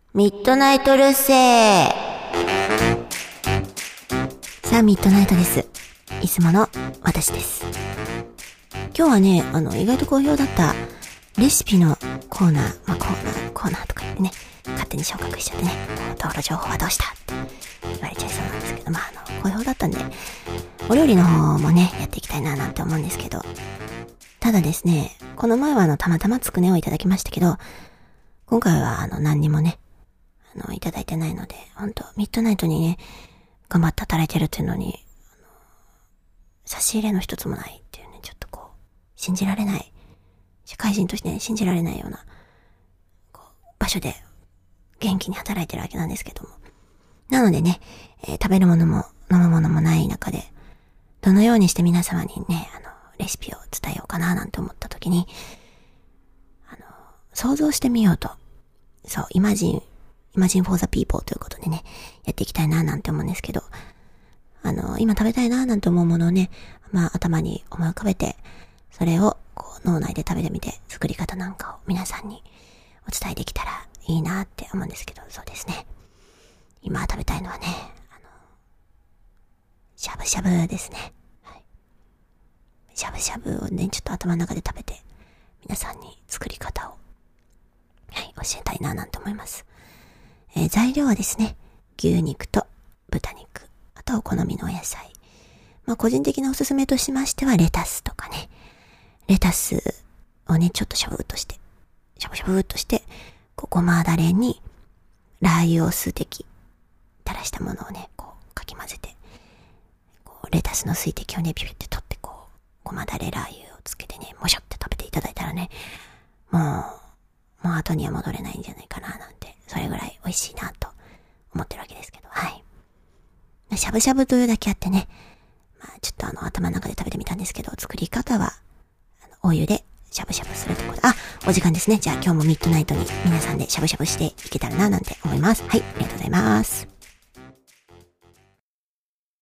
ミッドナイトルッセー。さあ、ミッドナイトです。いつもの私です。今日はね、意外と好評だったレシピのコーナー、コーナーとか言ってね、勝手に昇格しちゃってね、道路情報はどうしたって言われちゃいそうなんですけど、好評だったんで、お料理の方もね、やっていきたいななんて思うんですけど、ただですね、この前はたまたまつくねをいただきましたけど、今回は何にもね、いただいてないので、ミッドナイトにね、頑張って働いてるっていうのに、差し入れの一つもないっていうね、ちょっと信じられない、社会人としてね、信じられないような、場所で元気に働いてるわけなんですけども。なのでね、食べるものも飲むものもない中で、どのようにして皆様にね、レシピを伝えようかななんて思った時に、想像してみようと。そう、Imagine for the people ということでね、やっていきたいななんて思うんですけど、今食べたいななんて思うものをね、頭に思い浮かべて、それを脳内で食べてみて、作り方なんかを皆さんにお伝えできたらいいなって思うんですけど、そうですね。今食べたいのはね、しゃぶしゃぶですね。はい。しゃぶしゃぶをね、ちょっと頭の中で食べて、皆さんに作り方を、はい、教えたいななんて思います。材料はですね、牛肉と豚肉、あとはお好みのお野菜。個人的なおすすめとしましては、レタスとかね。レタスをね、ちょっとしゃぶしゃぶっとして、ごまだれに、ラー油を数滴、垂らしたものをね、かき混ぜて、レタスの水滴をね、ピュピュって取って、ごまだれラー油をつけてね、もしょって食べていただいたらね、もう後には戻れないんじゃないかななんて、それぐらい美味しいなと思ってるわけですけど、はい。しゃぶしゃぶというだけあってね、ちょっと頭の中で食べてみたんですけど、作り方は、お湯でしゃぶしゃぶするところで、お時間ですね。じゃあ今日もミッドナイトに皆さんでしゃぶしゃぶしていけたらななんて思います。はい、ありがとうございます。